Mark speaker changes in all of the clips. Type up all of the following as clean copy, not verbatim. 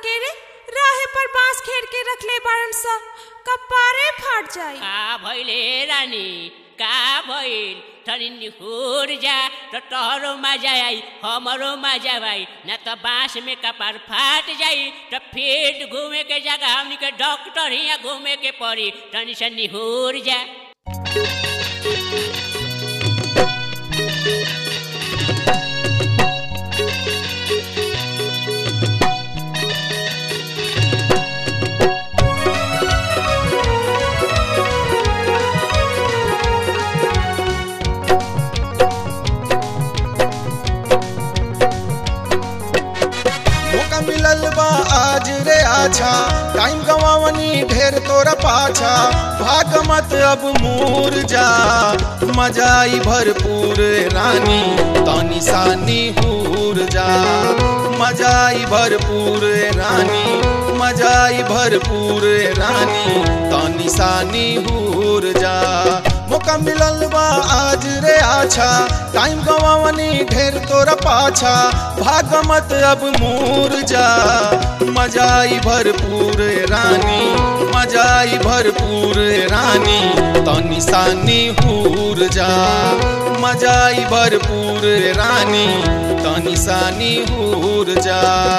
Speaker 1: के रे राहे पर बांस घेर के रखले बारन सा कपारे फाट जाई।
Speaker 2: का भइले रानी का भइल तनी निहुर जा तो तोहरो मजा आई हमरो मजा आई न तो बांस में कपार फाट जाई तो फिर घूमे के जगह हमनी के डॉक्टर हिया घूमे के पड़ी तनी से निहुर जा।
Speaker 3: मिलल बा आज रे आछा टाइम गवावनी ढेर तोरा पाछा भाग मत अब मूर जा मजा आई भरपूर रानी तानी सानी हूर जा मजा आई भरपूर रानी मजा आई भरपूर रानी तानी सानी हूर जा। मौका मिलल बा आज रे आछा टाइम गवावनी ढेर तोरा पाछा भाग मत अब मूर जा मजा आई भरपूर रानी मजा आई भरपूर रानी तनी सानी हूर जा मजा आई भरपूर रानी तनी सानी हूर जा।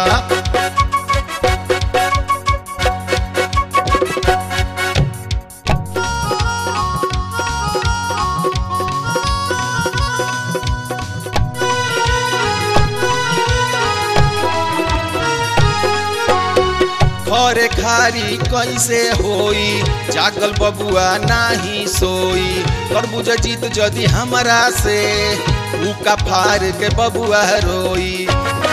Speaker 3: घरे खारी कैसे होई जागल बबुआ नाही सोई तरबूज जीत जदि हमरा से उका फार के बबुआ रोई।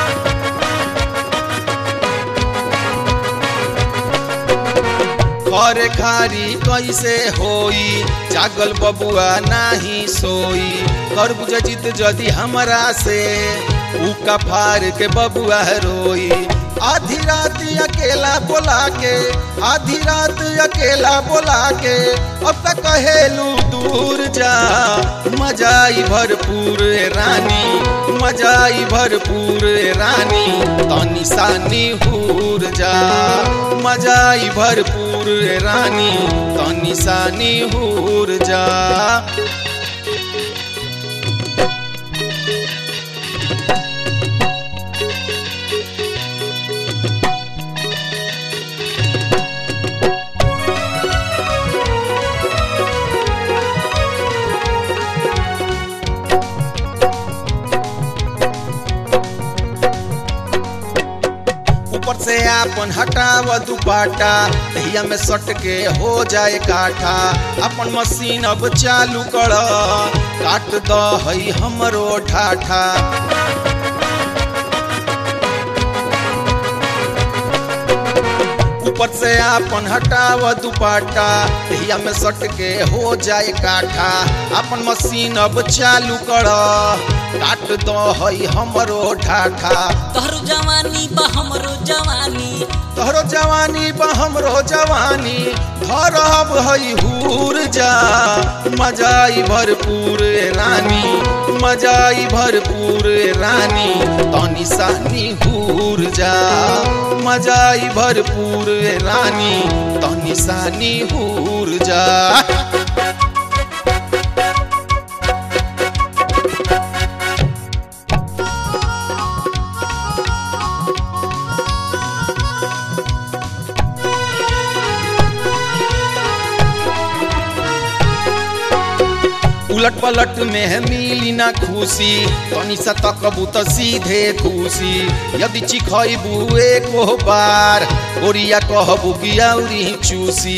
Speaker 3: घरे खारी कैसे होई जागल बबुआ नाही सोई तरबूज जीत जदि हमरा से उका फार के बबुआ रोई। आधी रात अकेला बोला के आधी रात अकेला बोला के अब तक कहेलू दूर जा मजा आई भरपूर रानी मजा आई भरपूर रानी तनी सानी हूर जा मजा आई भरपूर रानी तनी सानी हूर जा। ऊपर से आपन हटाव दुपाटा दहिया में सट के हो जाए काठा अपन मशीन अब चालू कर काट द हई हमरो ठाठा। ऊपर से आपन हटाव दुपाटा दहिया में सट के हो जाए काठा अपन मशीन अब चालू कर काट दो हई हमरो ठाठा।
Speaker 4: तोहरो जवानी बा हमरो जवानी
Speaker 3: तोहरो जवानी बा हमरो जवानी धरब हई हूर जा मजा आई भरपूर रानी मजा आई भरपूर रानी तनी सानी हूर जा मजा आई भरपूर रानी तनी सानी हूर जा। उलट पलट में मिली ना खुशी तनी सा तकबू तो सीधे खुशी यदि चिखबू एको बार ओरिया कहबू कि औरी चूसी।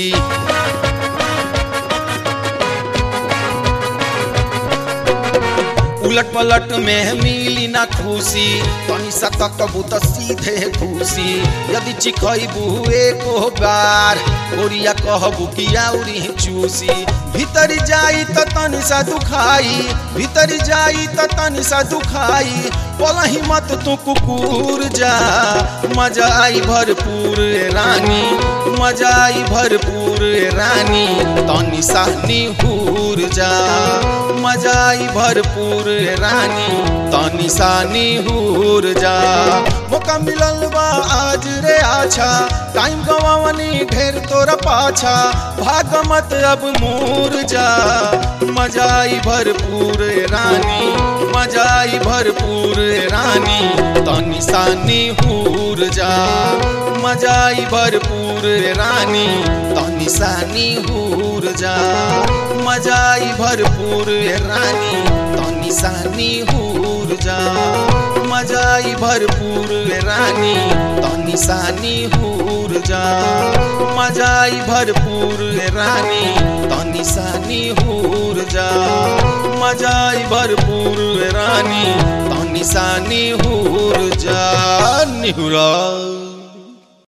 Speaker 3: उलट पलट में मिली ना खुशी तनी सा तकबू तो सीधे खुशी यदि चिखबू एको बार ओरिया कहबू कि औरी चूसी। भीतर जाई त तनी सा दुखाई भीतर जाई त तनी सा दुखाई बोलही मत तू कुकुर जा मजा आई भरपूर रानी मजा आई भरपूर रानी तनी सानी हूर जा मजा आई भरपूर रानी तनी सानी हूर जा। मौका मिलल बा आज रे आज आछा टाइम गवावनी ढेर तोरा पाछा भाग मत अब मूर जा मजा आई भरपूर रानी मजा आई भरपूर रानी तनी सानी हूर जा मजा आई भरपूर रानी तनी सानी हूर जा मजा आई भरपूर रानी तनी सानी हूर जा मजा आई भरपूर रानी तनी सानी हूर जा मजा आई भरपूर रानी तनी सानी हूर जा मजा आई भरपूर रानी तनी सानी हूर जा निहुरा।